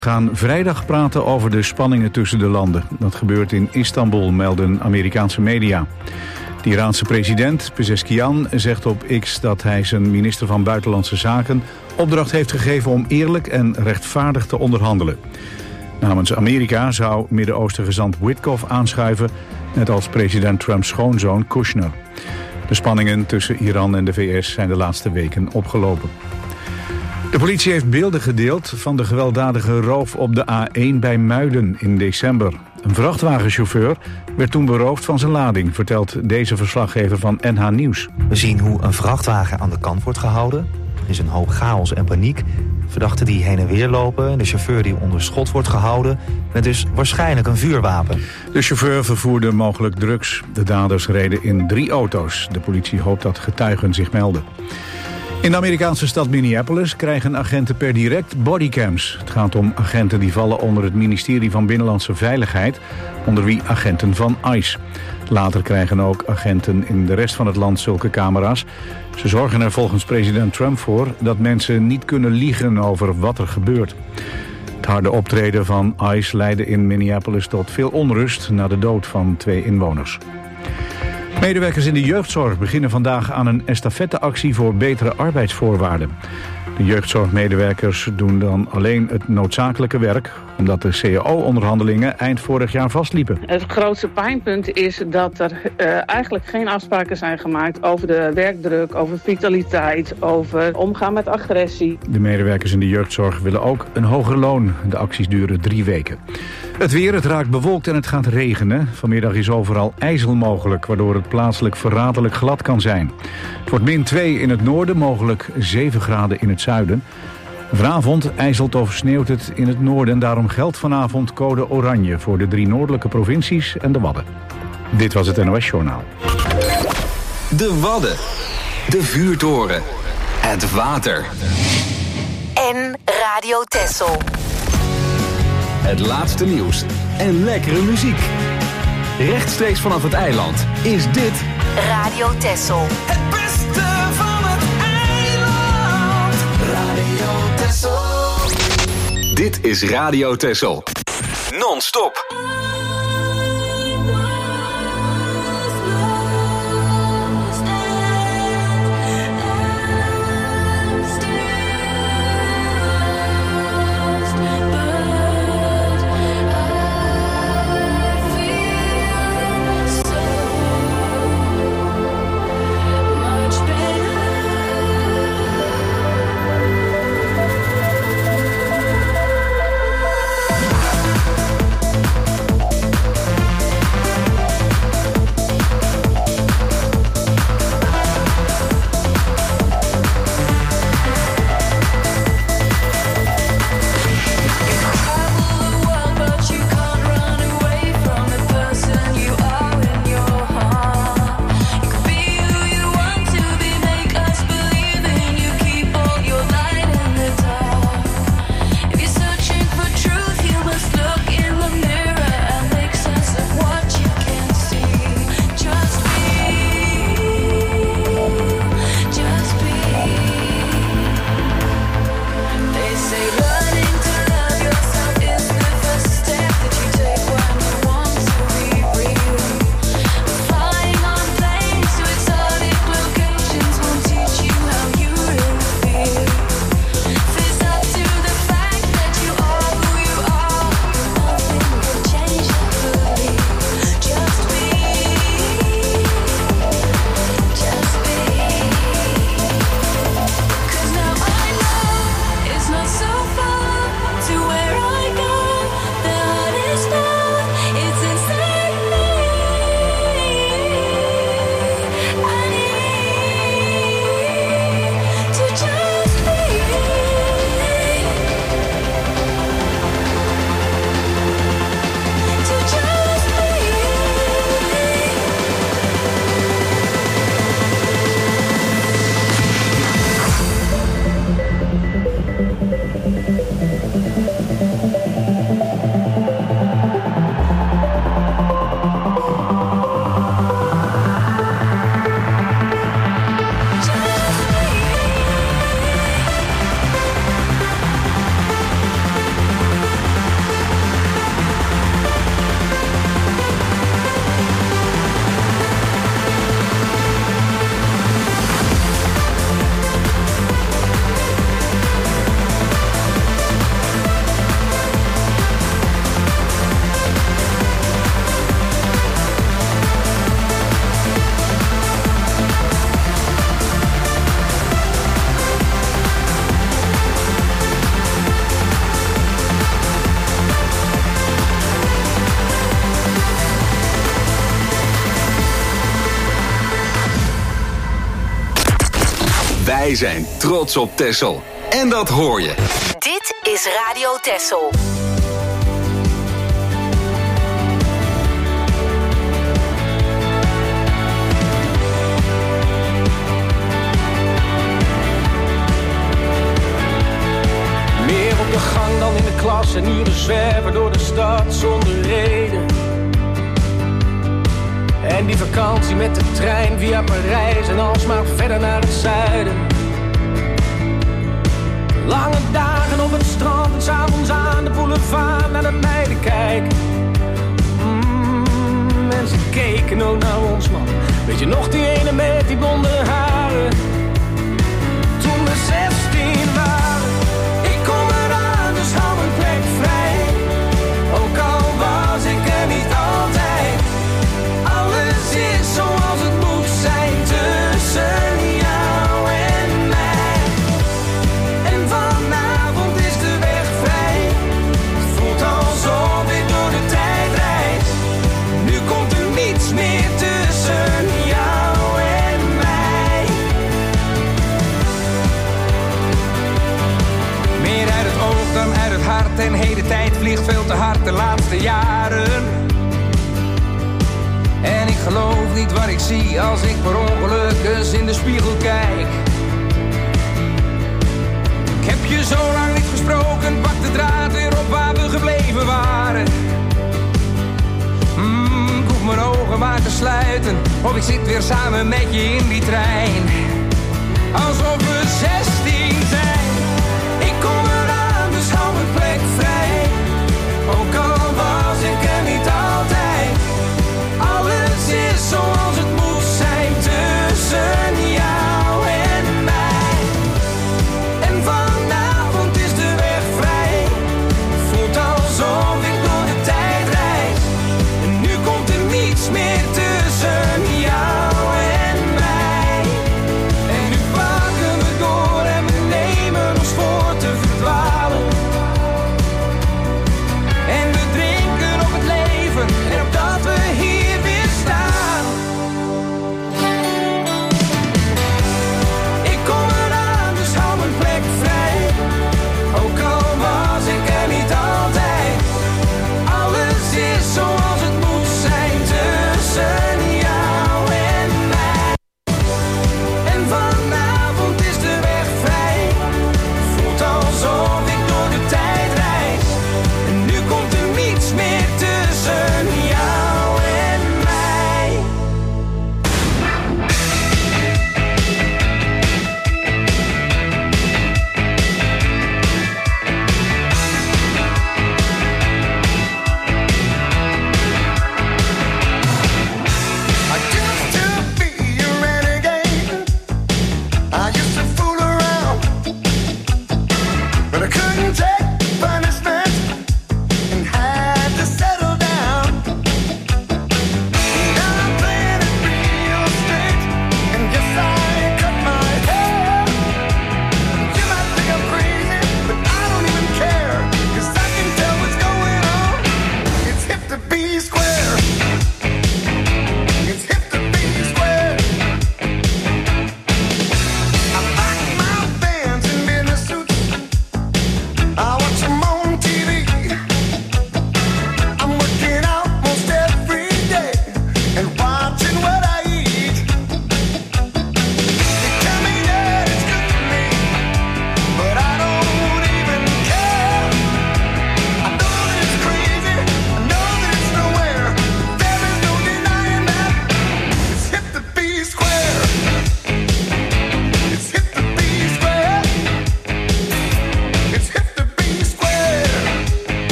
Gaan vrijdag praten over de spanningen tussen de landen. Dat gebeurt in Istanbul, melden Amerikaanse media. De Iraanse president Pezeshkian zegt op X dat hij zijn minister van Buitenlandse Zaken opdracht heeft gegeven om eerlijk en rechtvaardig te onderhandelen. Namens Amerika zou Midden-Oosten gezant Witkoff aanschuiven, net als president Trumps schoonzoon Kushner. De spanningen tussen Iran en de VS zijn de laatste weken opgelopen. De politie heeft beelden gedeeld van de gewelddadige roof op de A1 bij Muiden in december. Een vrachtwagenchauffeur werd toen beroofd van zijn lading, vertelt deze verslaggever van NH Nieuws. We zien hoe een vrachtwagen aan de kant wordt gehouden. Er is een hoop chaos en paniek. Verdachten die heen en weer lopen, de chauffeur die onder schot wordt gehouden, met dus waarschijnlijk een vuurwapen. De chauffeur vervoerde mogelijk drugs. De daders reden in 3 auto's. De politie hoopt dat getuigen zich melden. In de Amerikaanse stad Minneapolis krijgen agenten per direct bodycams. Het gaat om agenten die vallen onder het ministerie van Binnenlandse Veiligheid, onder wie agenten van ICE. Later krijgen ook agenten in de rest van het land zulke camera's. Ze zorgen er volgens president Trump voor dat mensen niet kunnen liegen over wat er gebeurt. Het harde optreden van ICE leidde in Minneapolis tot veel onrust na de dood van 2 inwoners. Medewerkers in de jeugdzorg beginnen vandaag aan een estafetteactie voor betere arbeidsvoorwaarden. De jeugdzorgmedewerkers doen dan alleen het noodzakelijke werk, omdat de CAO-onderhandelingen eind vorig jaar vastliepen. Het grootste pijnpunt is dat er eigenlijk geen afspraken zijn gemaakt over de werkdruk, over vitaliteit, over omgaan met agressie. De medewerkers in de jeugdzorg willen ook een hoger loon. De acties duren 3 weken. Het weer, het raakt bewolkt en het gaat regenen. Vanmiddag is overal ijzel mogelijk, waardoor het plaatselijk verraderlijk glad kan zijn. Het wordt -2 in het noorden, mogelijk 7 graden in het zuiden. Vanavond ijzelt of sneeuwt het in het noorden en daarom geldt vanavond code oranje voor de 3 noordelijke provincies en de Wadden. Dit was het NOS Journaal. De Wadden, de vuurtoren, het water en Radio Texel. Het laatste nieuws en lekkere muziek. Rechtstreeks vanaf het eiland is dit Radio Texel. Het beste van het eiland. Radio Texel. Dit is Radio Texel. Non-stop. Wij zijn trots op Texel. En dat hoor je. Dit is Radio Texel. Meer op de gang dan in de klas en uren zwerven door de stad zonder reden. En die vakantie met de trein via Parijs en alsmaar verder naar het zuiden. Lange dagen op het strand en 's avonds aan de boulevard naar de meiden kijken. En ze keken ook naar ons, man. Weet je nog die ene met die blonde haren? Toen we 16 waren. Ik kom eraan, dus hou mijn plek vrij. Ook al was ik er niet altijd. Alles is zoals het moet zijn tussen jou en mij. En vanavond is de weg vrij. Het voelt alsof ik door de tijd reis. Nu komt er niets meer tussen jou en mij. Meer uit het oog dan uit het hart. En heden tijd vliegt veel te hard de laatste jaren. En ik geloof niet wat ik zie als ik per ongeluk eens in de spiegel kijk. Ik heb je zo lang niet gesproken, pak de draad weer op waar we gebleven waren. Ik hoef mijn ogen maar te sluiten, of ik zit weer samen met je in die trein. Alsof we 16 zijn. Ik kom eraan, dus hou mijn plek vrij. Ook al was ik er niet altijd. Alles is zoals het moet zijn tussen jou en mij. En vanavond is de weg vrij. Voelt alsof ik door de tijd reis. En nu komt er niets meer tussen jou en mij. En nu pakken we door en we nemen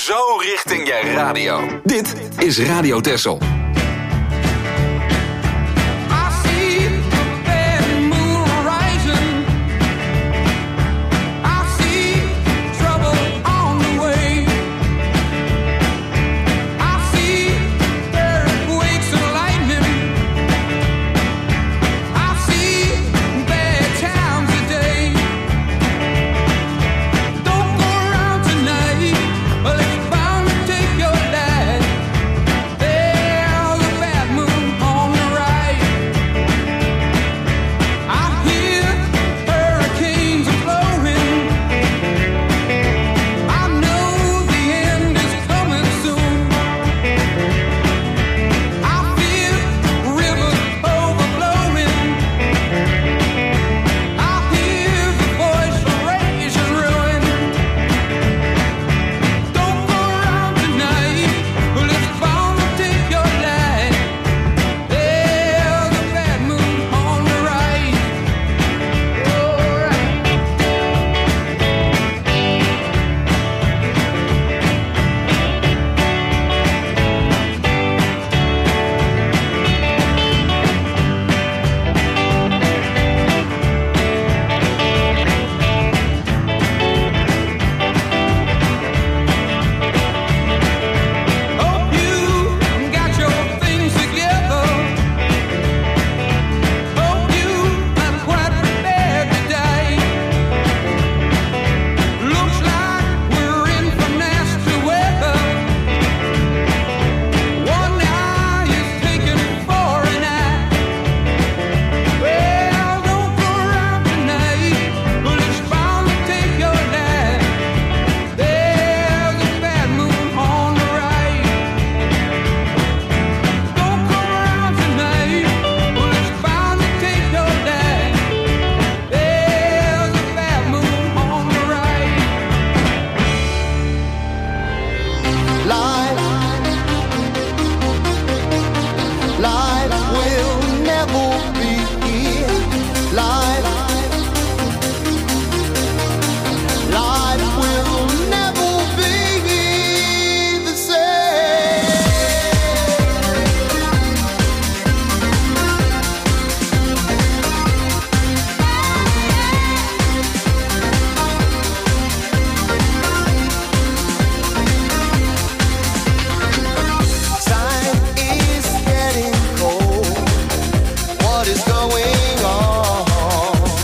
zo richting je radio. Dit is Radio Texel. What is going on?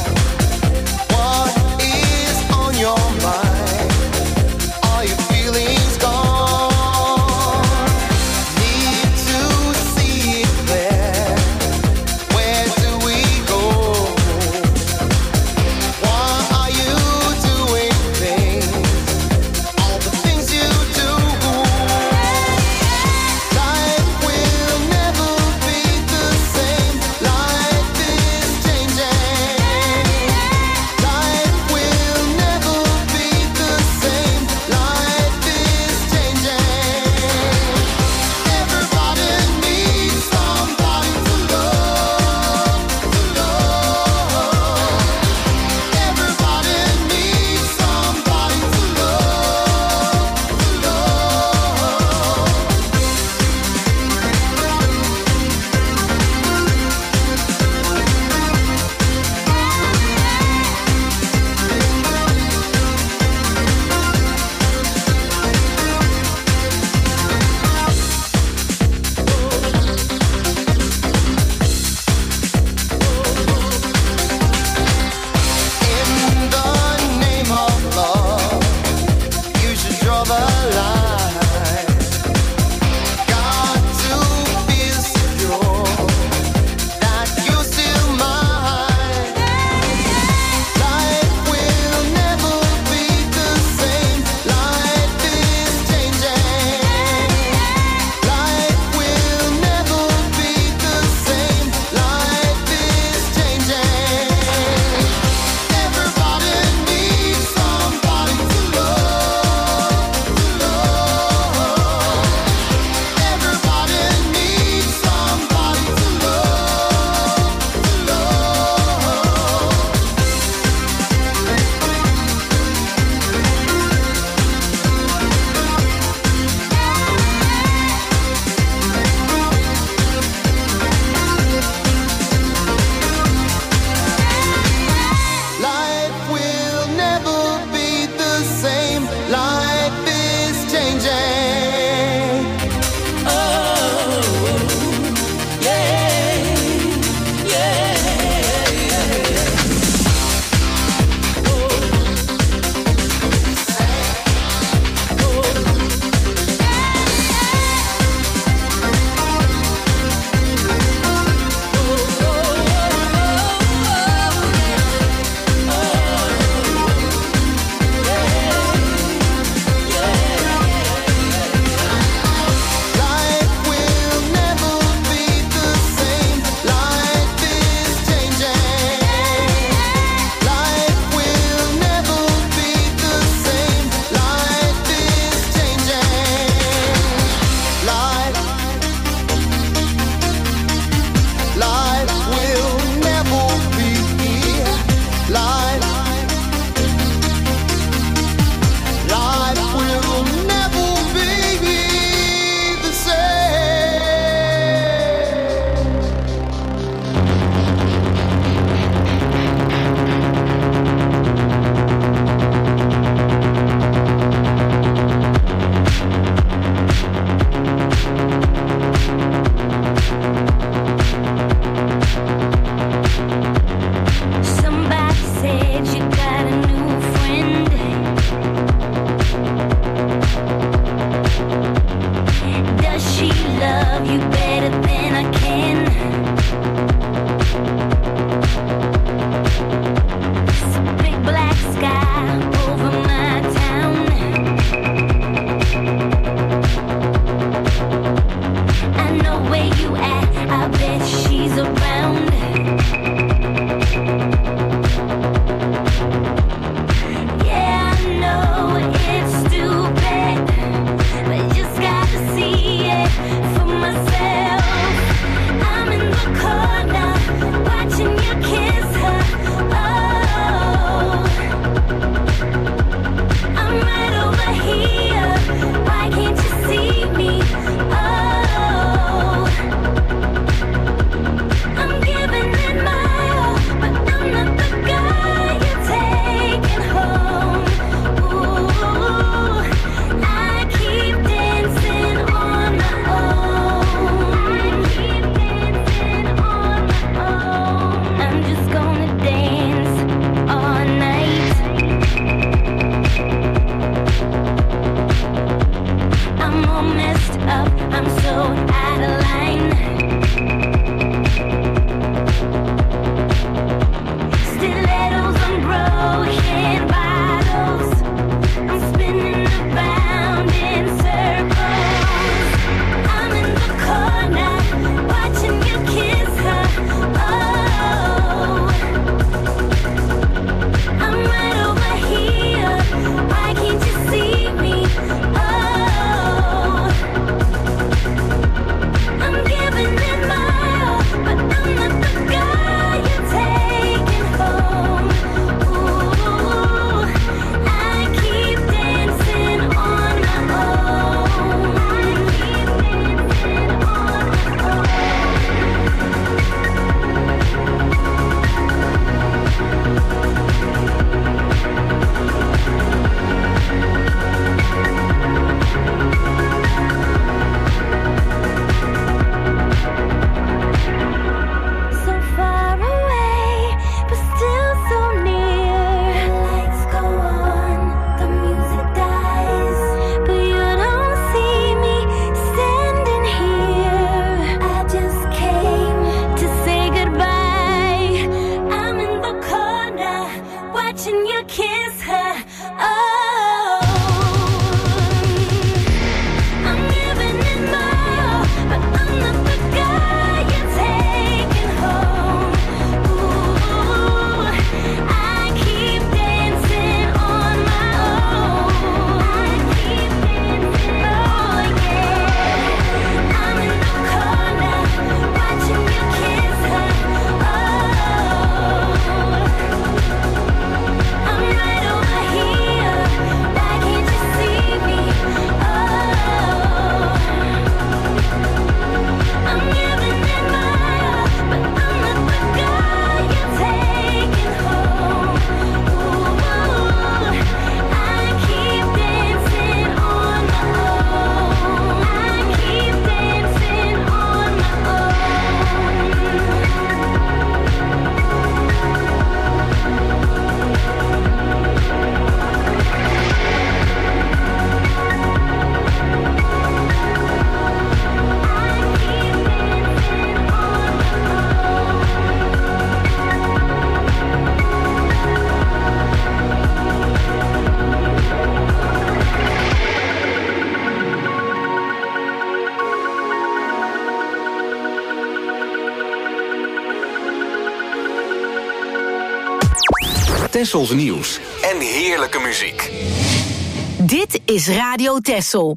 Tessels nieuws en heerlijke muziek. Dit is Radio Tessel.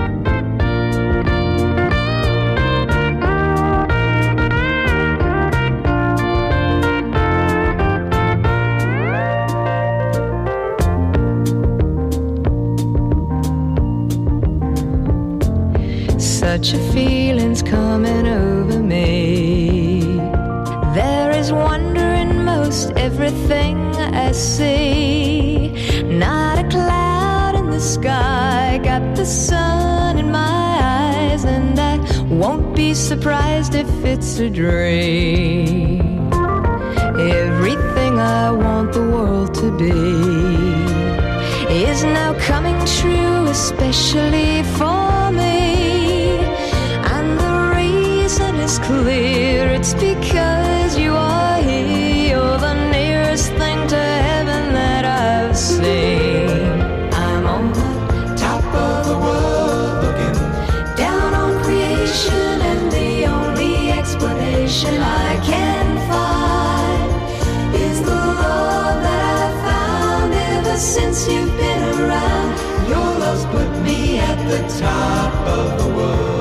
Such a feeling's coming over me. There is wonder in most everything I see. Not a cloud in the sky, got the sun in my eyes, and I won't be surprised if it's a dream. Everything I want the world to be is now coming true, especially for me. It's clear, it's because you are here. You're the nearest thing to heaven that I've seen. I'm on the top of the world, looking down on creation, and the only explanation I can find is the love that I've found ever since you've been around. Your love's put me at the top of the world.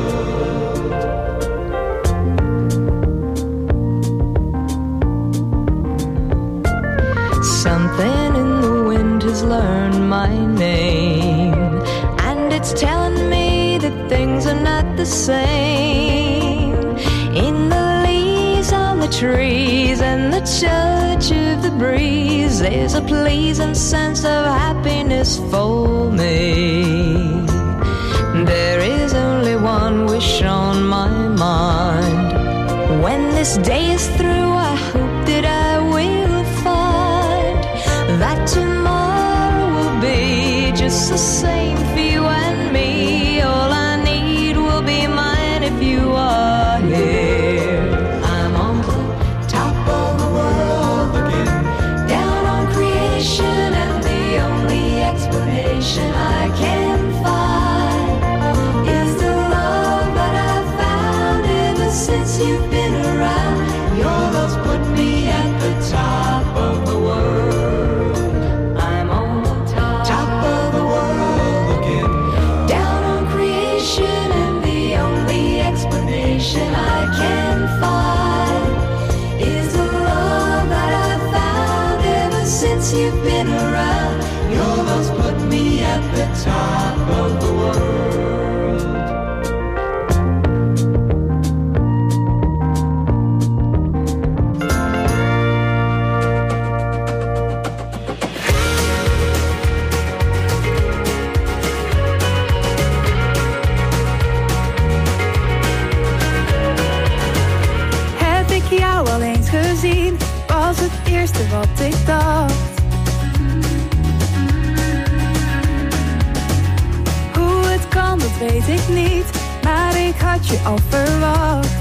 Something in the wind has learned my name, and it's telling me that things are not the same. In the leaves on the trees and the touch of the breeze, there's a pleasing sense of happiness for me. There is only one wish on my mind. When this day is through, I hope that I will find that tomorrow will be just the same for you and me. All I need will be mine if you are here. I'm on the top of the world, looking down on creation, and the only explanation I can find is the love that I've found ever since you've been around. Your love's put me at the top of the world. I can find is the love that I've found ever since you've been around. Your love's put me at the top of the world. Was het eerste wat ik dacht. Hoe het kan, dat weet ik niet, maar ik had je al verwacht.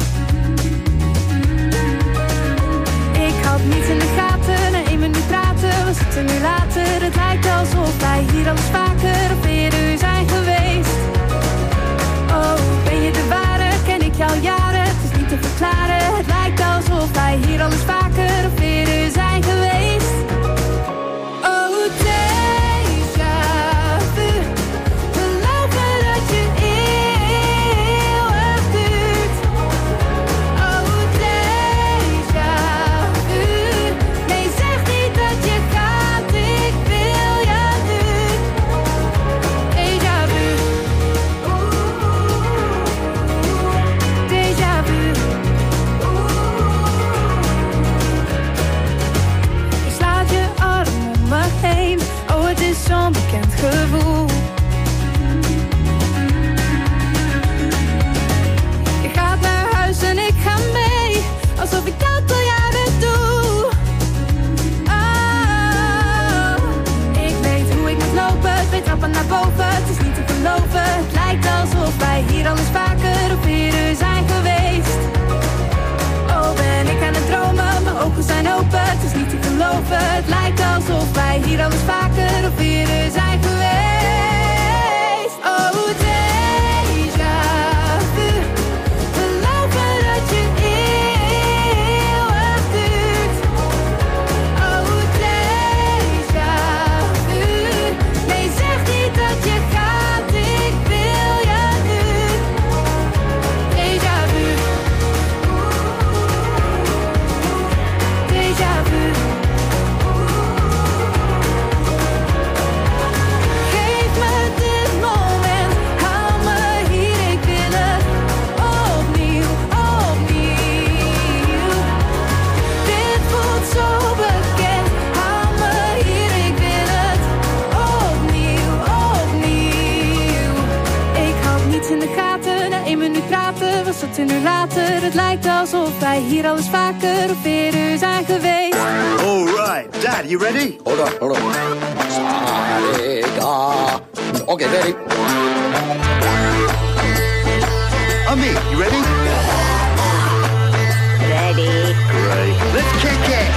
Ik had niets in de gaten, na 1 minuut praten, we zitten nu later. Het lijkt alsof wij hier al vaker of eerder zijn geweest. Oh, ben je de ware, ken ik jou jaren, het is niet te verklaren. Het lijkt alsof wij hier al eens vaker of eerder zijn geweest. Oh, déjà vu, geloven dat je eeuwig duurt. Oh, déjà vu, nee zeg niet dat je gaat, ik wil je nu. Het lijkt alsof wij hier al eens vaker of eerder zijn geweest. Alright, Dad, you ready? Hold on. Okay, ready. Ami, you ready? Ready. Great. Let's kick it.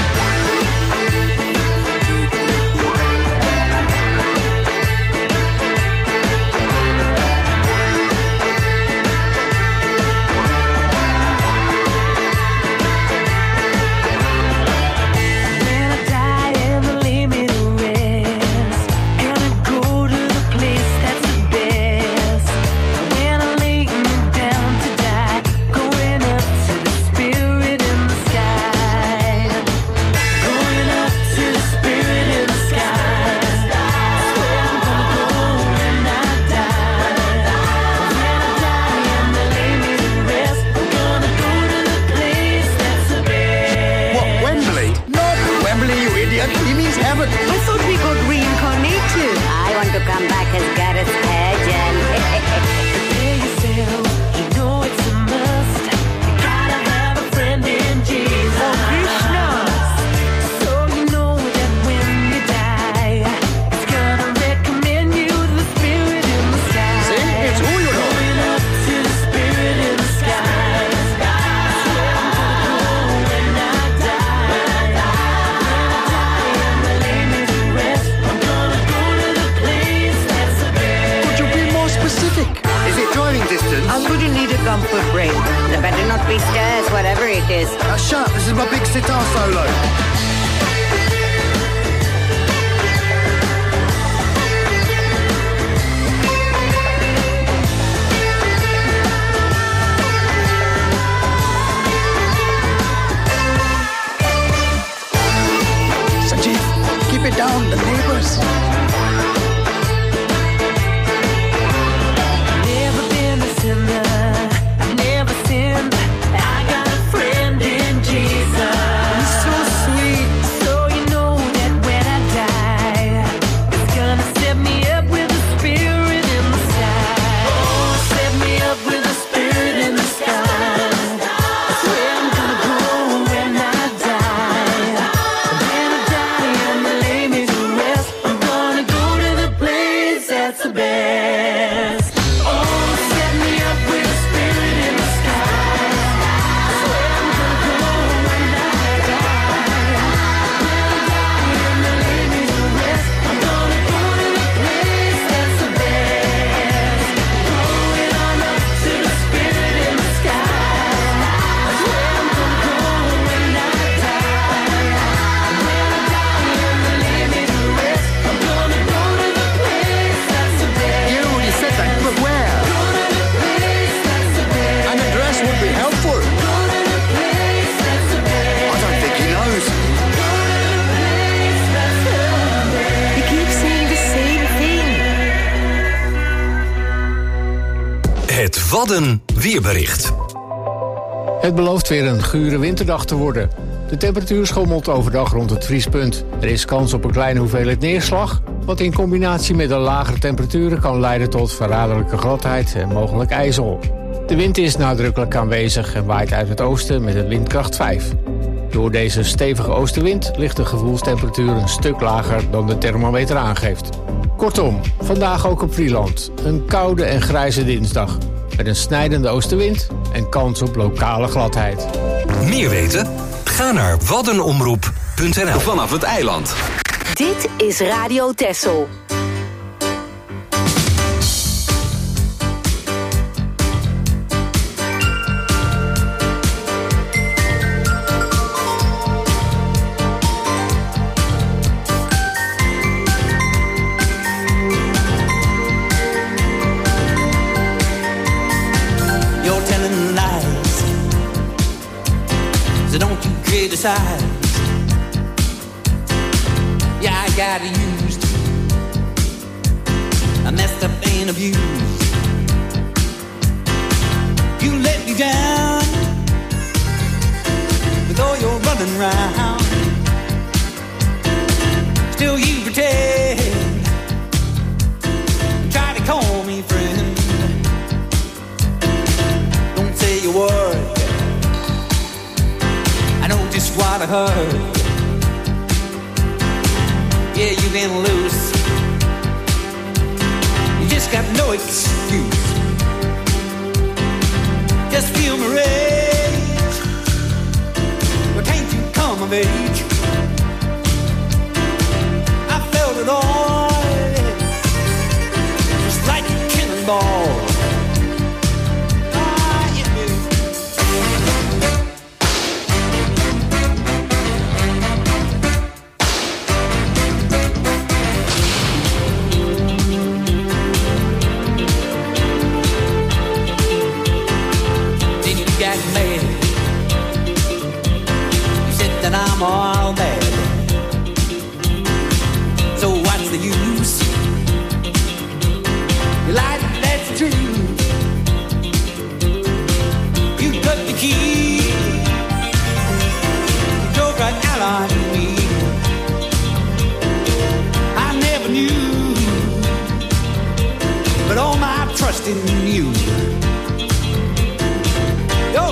Wadden weerbericht. Het belooft weer een gure winterdag te worden. De temperatuur schommelt overdag rond het vriespunt. Er is kans op een kleine hoeveelheid neerslag, wat in combinatie met de lagere temperaturen kan leiden tot verraderlijke gladheid en mogelijk ijzel. De wind is nadrukkelijk aanwezig en waait uit het oosten met een windkracht 5. Door deze stevige oostenwind ligt de gevoelstemperatuur een stuk lager dan de thermometer aangeeft. Kortom, vandaag ook op Vlieland. Een koude en grijze dinsdag. Met een snijdende oostenwind en kans op lokale gladheid. Meer weten? Ga naar waddenomroep.nl. Vanaf het eiland. Dit is Radio Texel. Yeah, I got used. I messed up and abused. You let me down with all your running round. Still you pretend, try to call me friend. Don't say a word, just what I heard. Yeah, you've been loose. You just got no excuse. Just feel my rage. But can't you come of age? I felt it all, just like a cannonball. That I'm all bad. So what's the use? You lied, that's true. You took the key. You drove right out on me. I never knew, but all my trust in you. Yo.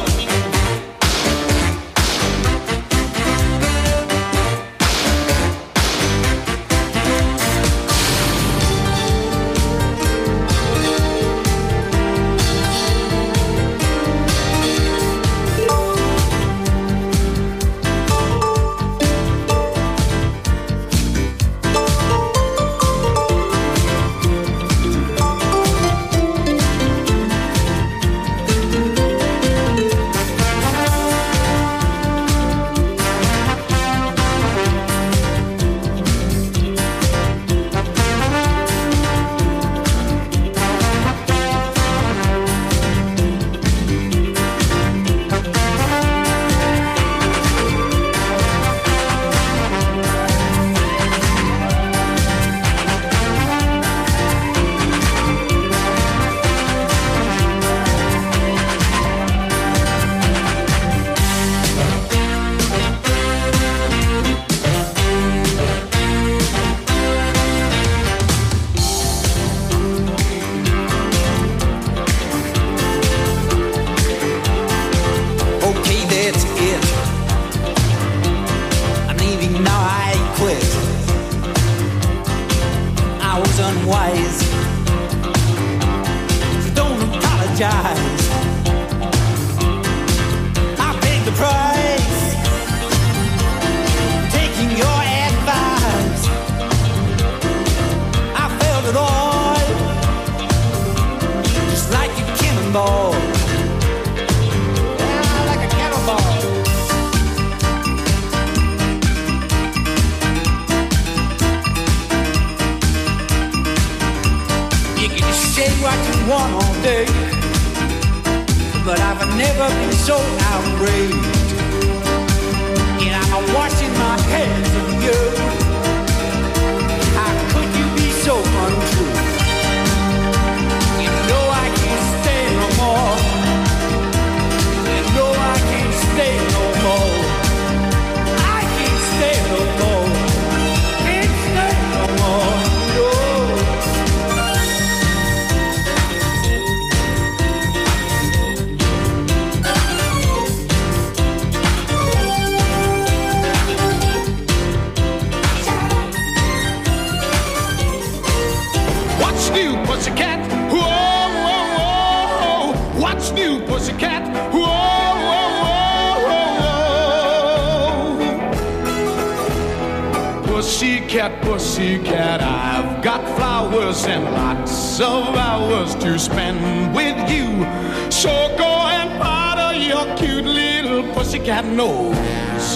Pussycat, pussycat, I've got flowers and lots of hours to spend with you. So go and powder your cute little pussycat nose.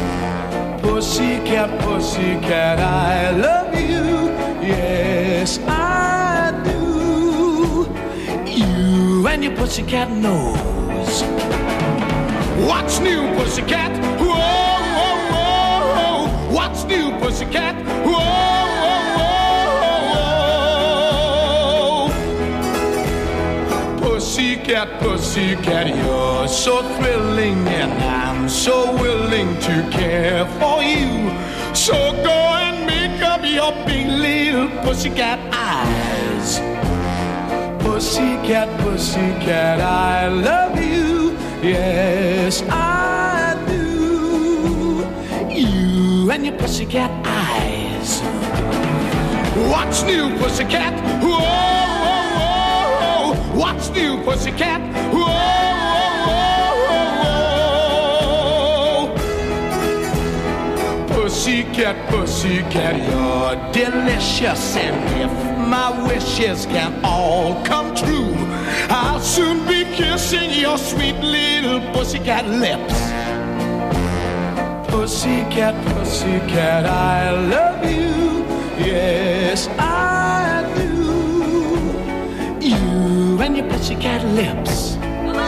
Pussycat, pussycat, I love you. Yes, I do. You and your pussycat nose. What's new, pussycat? Whoa, whoa, whoa. What's new, pussycat? Whoa, whoa, whoa. Pussycat, pussycat, you're so thrilling, and I'm so willing to care for you. So go and make up your big little pussycat eyes. Pussycat, pussycat, I love you. Yes, I do. and your pussycat eyes. What's new, pussycat? Whoa, whoa, whoa. What's new, pussycat? Whoa, whoa, whoa. Pussycat, pussycat, you're delicious, and if my wishes can all come true, I'll soon be kissing your sweet little pussycat lips. Pussycat, pussycat, I love you. Yes, I do. You and your pussycat lips.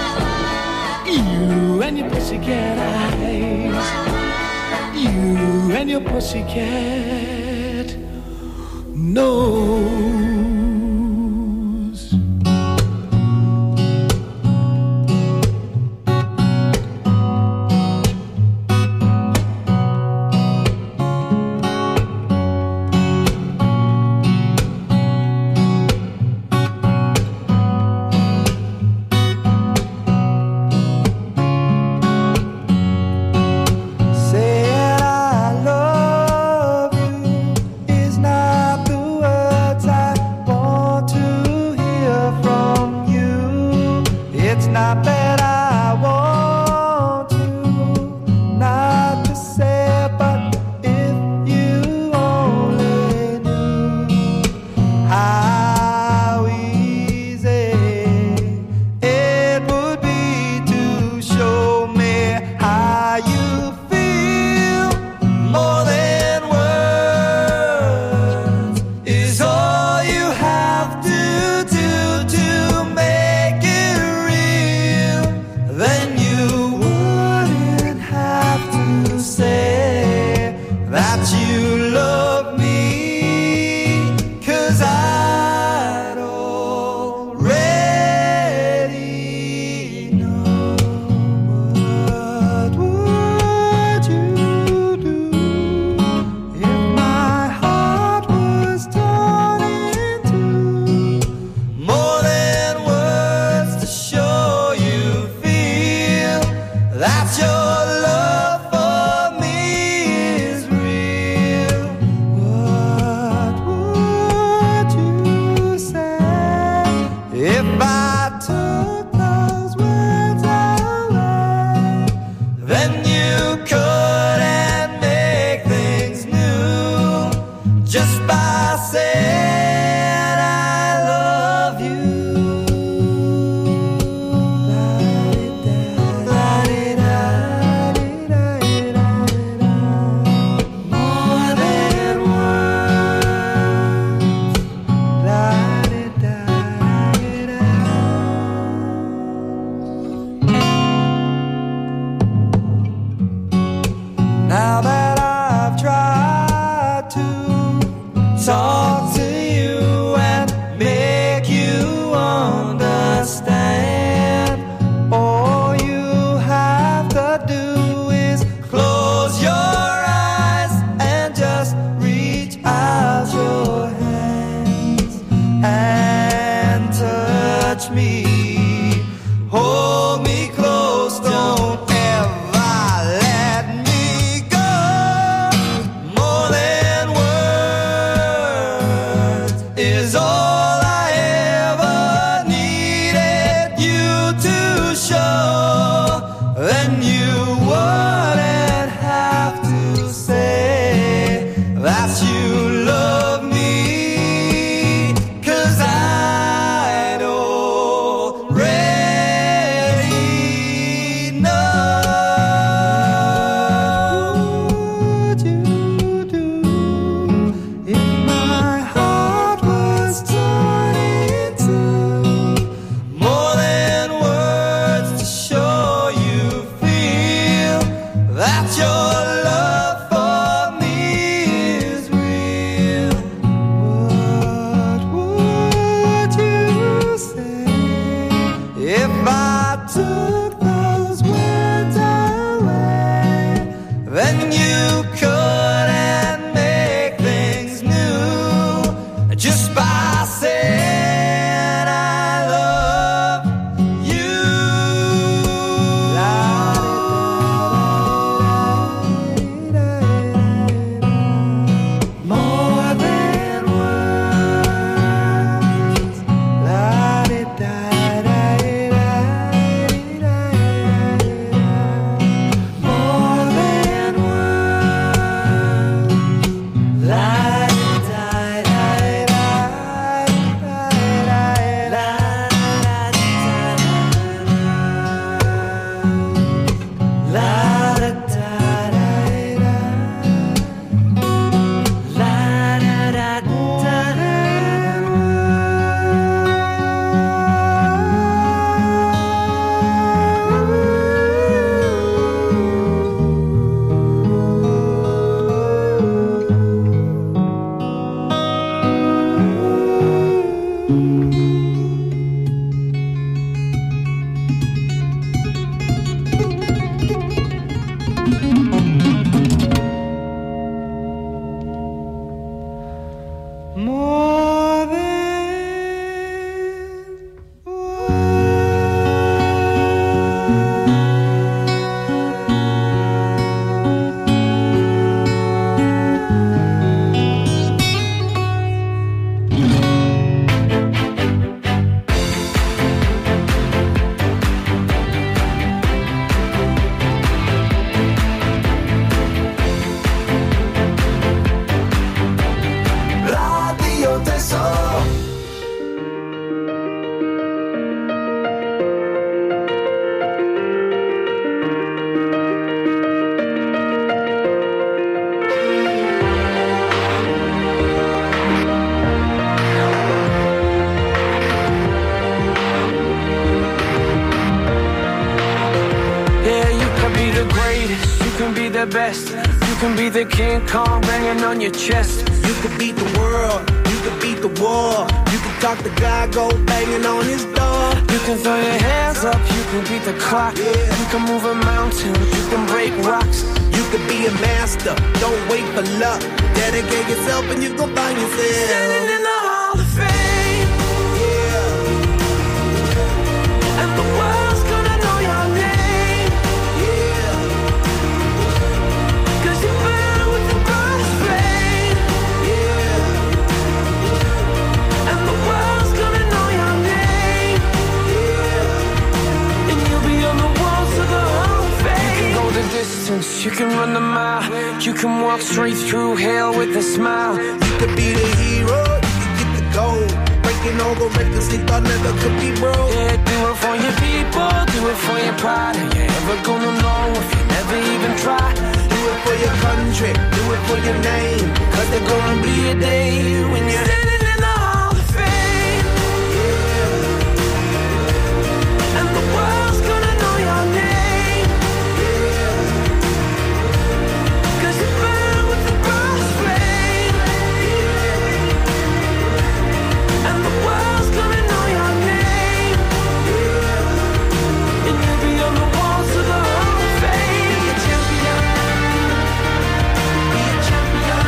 You and your pussycat eyes. You and your pussycat nose. the best. You can be the King Kong banging on your chest. You could beat the world, you could beat the war. You can talk the guy, go banging on his door. You can throw your hands up, you can beat the clock. Yeah. You can move a mountain, you can break rocks. You could be a master, don't wait for luck. Dedicate yourself and you gon' find yourself standing in the Hall of Fame. Yeah. And the world's gonna know your name. Yeah. 'Cause you burn with the brightest flame. Yeah. And the world's gonna know your name. Yeah. And you'll be on the walls of the Hall of Fame. You can go the distance, you can run the mile. You can walk straight through hell with a smile. You could be the hero, you could get the gold. Breaking all the records they thought never could be broke. Yeah, do it for your people, do it for your pride. Are you ever gonna know if you never even try? Do it for your country, do it for your name. 'Cause there's gonna be a day when you're standing in the Hall of Fame. Yeah. And the world's gonna know your name. Yeah. 'Cause you burn with the brightest flame. Yeah. And the world's gonna know your name. Yeah. And you'll be on the walls of the Hall of Fame. Be a champion. Be a champion.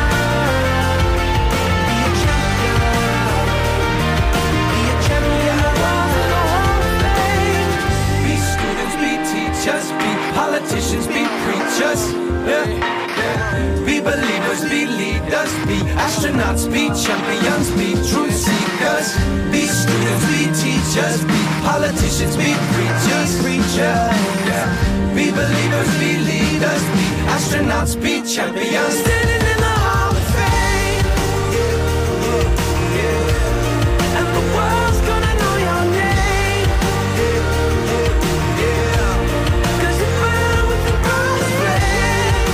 Be a champion. Be a champion. On the walls of the Hall of Fame. be students, be teachers, be politicians, be preachers. Yeah. Be believers, be leaders, be astronauts, be champions, be truth seekers. Be students, be teachers, be politicians, be preachers, yeah. Be believers, be leaders, be astronauts, be champions. Standing in the Hall of Fame. Yeah. And the world's gonna know your name. Yeah. 'Cause you burn with the brightest flame.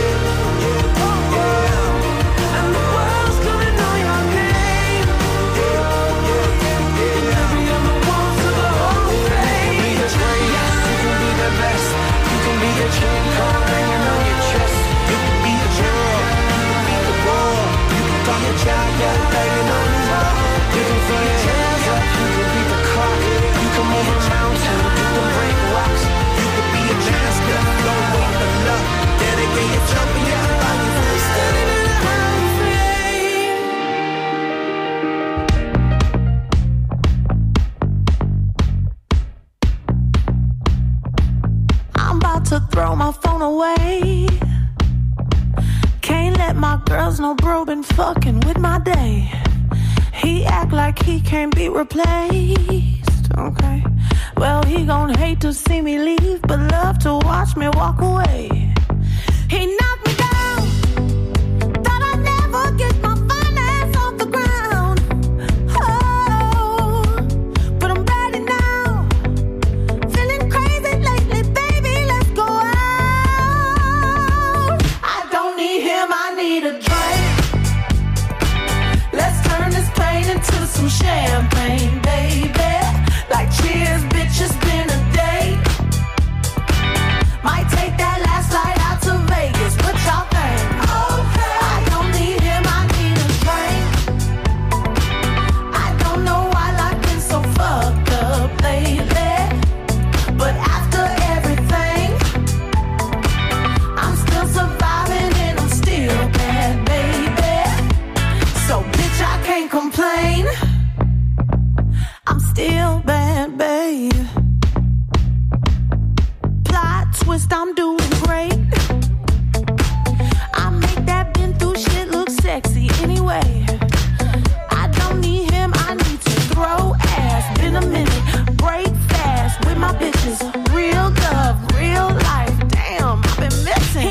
Yeah. And the world's gonna know your name. And you'll be on the walls of the Hall of Fame. You can be the greatest, you can be the best. You can be the King Kong hanging on your chest. You can be the world, you can be the war. You can call your child, yeah, banging on his door. You can throw your hands up, you can beat the clock. You can move a mountain, you can break rocks. You can be a master, don't wait for luck. Dedicate yourself and you can find yourself standing in the Hall of Fame. I'm about to throw my phone away. Can't let my girls know bro been fucking with my day. He act like he can't be replaced. Okay, well he gon' hate to see me leave, but love to watch me walk away. He knocked me down, thought I'd never get my finance off the ground. Oh, but I'm ready now. Feeling crazy lately, baby, let's go out. I don't need him, I need a drink. Let's turn this pain into some champagne, baby. Like cheers, bitch, it's been a day. Might take that last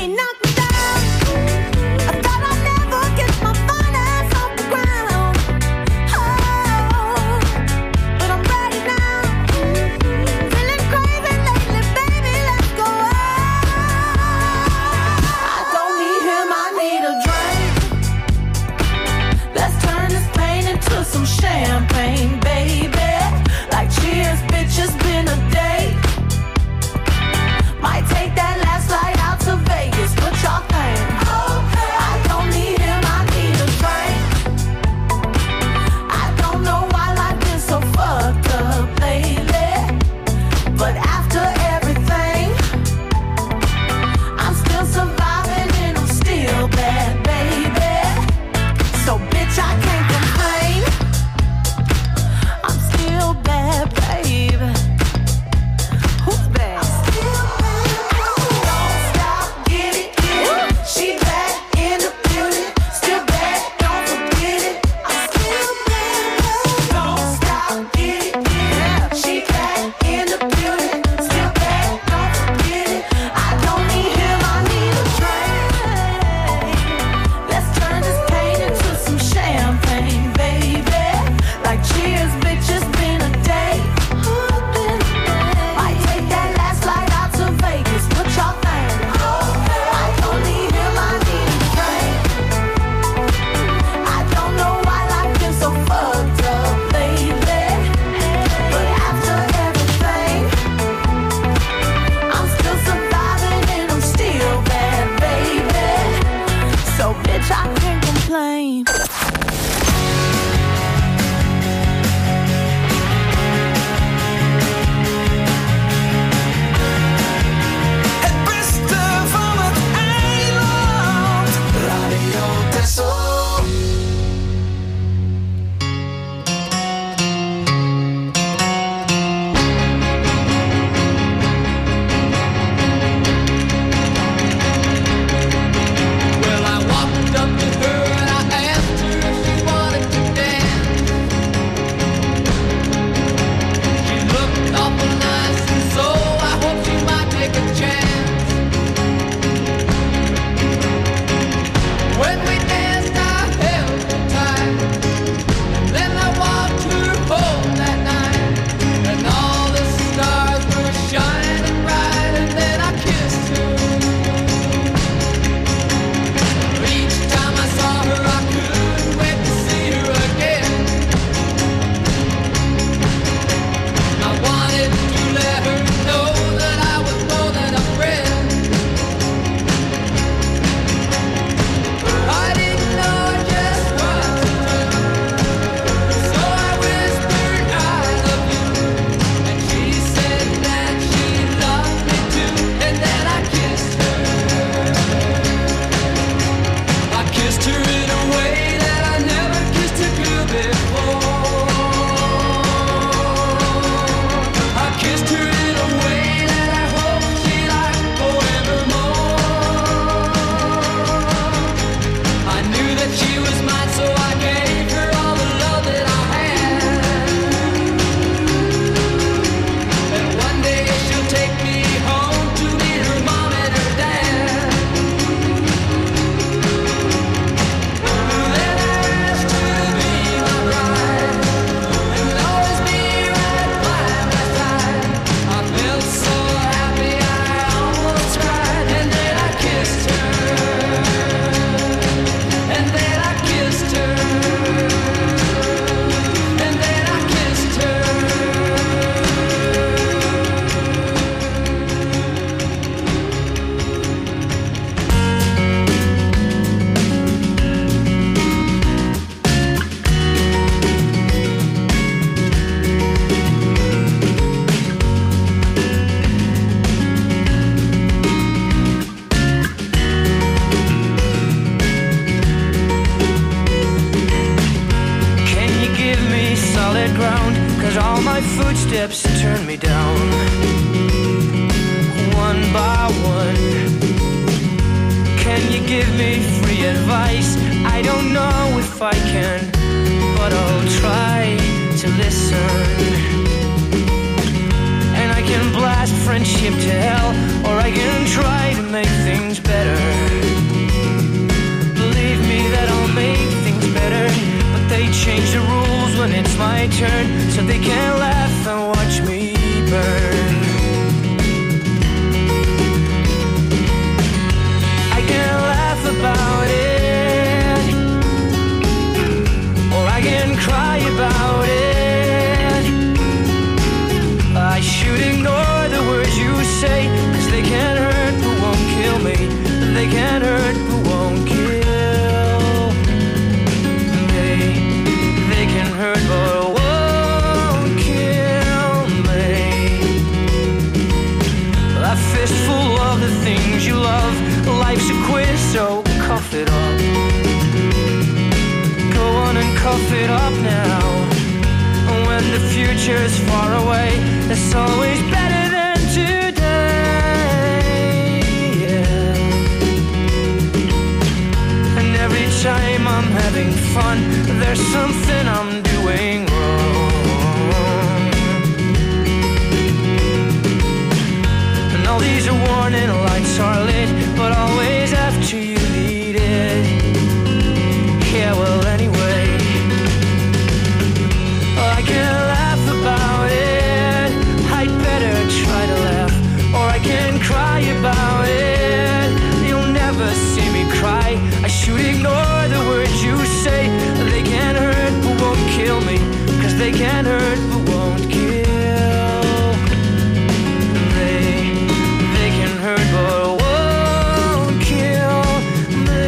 footsteps turn me down, one by one. Can you give me free advice? I don't know if I can, but I'll try to listen. And I can blast friendship to hell, or I can try to make things better. my turn, so they can laugh and watch me burn. I can laugh about it, or I can cry about it. I should ignore the words you say, 'cause they can't hurt but won't kill me. They can't hurt but won't kill me. They can hurt but won't kill me. A fistful of the things you love. Life's a quiz, so cough it up. Go on and cough it up now. When the future's far away, it's always better than today. Yeah. And every time I'm having fun, there's something I'm doing wrong. And all these warning lights are lit, but always after you need it. Yeah, well, anyway, I can laugh about it. I'd better try to laugh, or I can cry about it. You'll never see me cry. I should ignore the words you say. They can't hurt but won't kill me, 'cause they can't hurt but won't kill. They can hurt but won't kill me.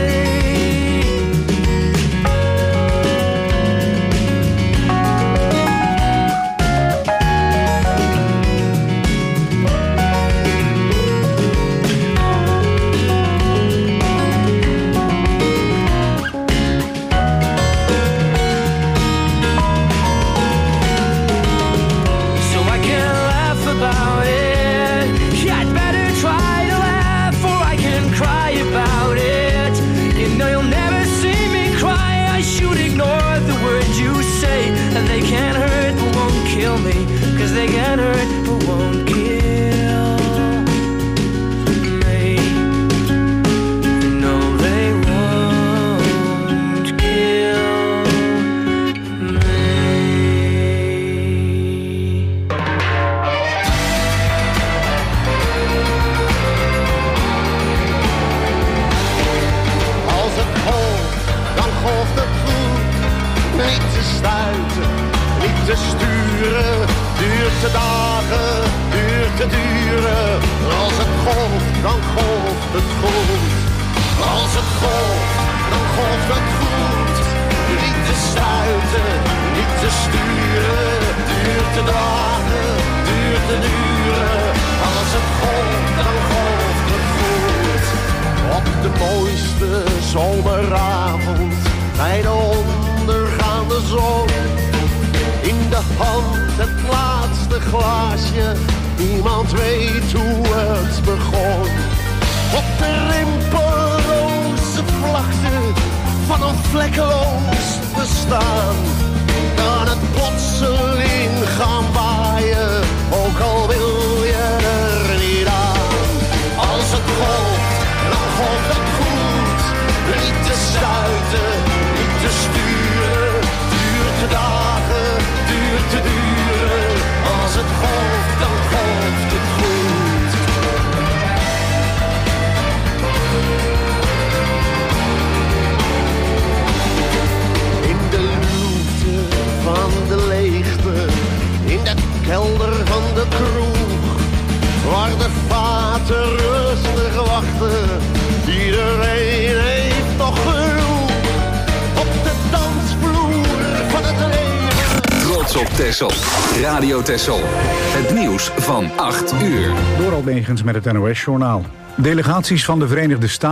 So I can laugh about it. Yeah, I'd better try to laugh, or I can cry about it. You know you'll never see me cry. I should ignore the words you say. And they can't hurt but won't kill me, 'cause they can't hurt but won't kill me. No, they won't kill me. Als het golft, dan golft het goed. Niet te stuiten, niet te sturen. Duurt te dagen, duurt te duren. Als het golft, dan golft het goed. Als het golft, dan golft het goed. Niet te stuiten, niet te sturen. Duurt te dagen, duurt te duren. Als het golft, dan golft het goed. Op de mooiste zomeravond, bij de ondergaande zon. In de hand het laatste glaasje, niemand weet hoe het begon. Op de rimpelroze vlakte van een vlekkeloos bestaan, kan het plotseling gaan waaien, ook al wil je er niet aan. Als het golft, dan golft het goed. Niet te stuiten, niet te sturen. Duurt te dagen, duurt te duren. Als het golft, dan golft het goed. In de luwte van de leegte, in de kelder van de kroeg, waar de vaten rustig wachten, iedereen heeft nog genoeg. Op de dansvloer van het leven. Trots op Texel. Radio Texel. Het nieuws van 8 uur. Door Albegens met het NOS-journaal. Delegaties van de Verenigde Staten